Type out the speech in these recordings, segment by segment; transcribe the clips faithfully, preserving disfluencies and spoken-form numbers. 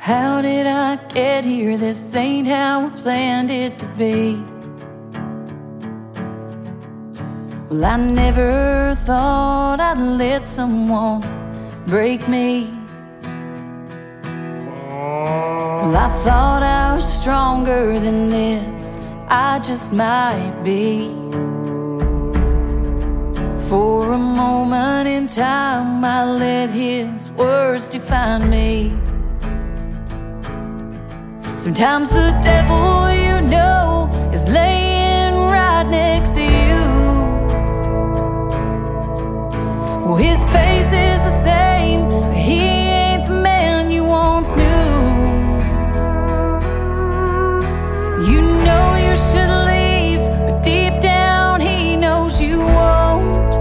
How did I get here? This ain't how I planned it to be. Well, I never thought I'd let someone break me. Well, I thought I was stronger than this, I just might be. For a moment in time, I let his words define me. Sometimes the devil you know is laying right next to you. Well, his face is the same, but he ain't the man you once knew. You know you should leave, but deep down he knows you won't.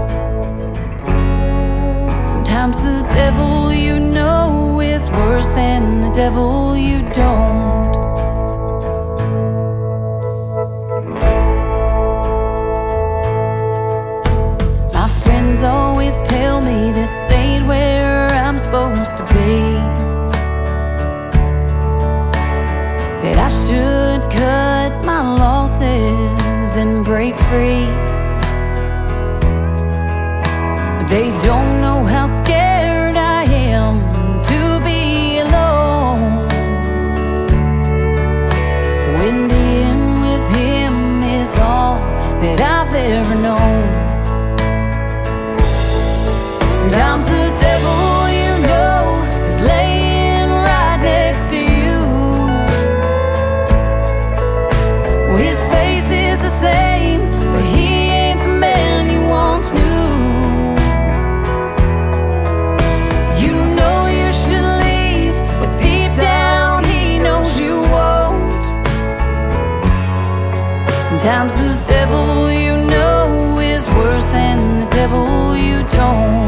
Sometimes the devil you know is worse than the devil you don't. Always tell me this ain't where I'm supposed to be, that I should cut my losses and break free. But they don't know how scared I am to be alone, when being with him is all that I've ever known. Sometimes the devil you know is laying right next to you. Well, his face is the same, but he ain't the man you once knew. You know you should leave, but deep down he knows you won't. Sometimes the devil you know is worse than the devil you don't.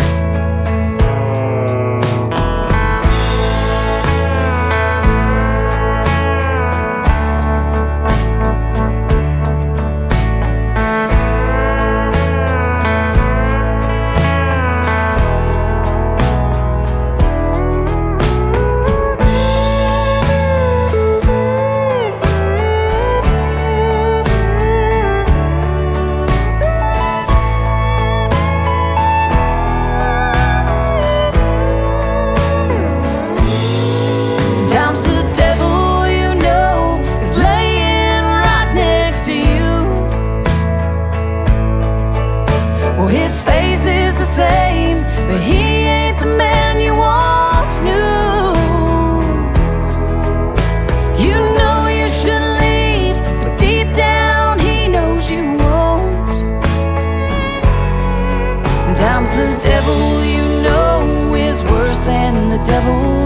His face is the same, but he ain't the man you once knew. You know you should leave, but deep down he knows you won't. Sometimes the devil you know is worse than the devil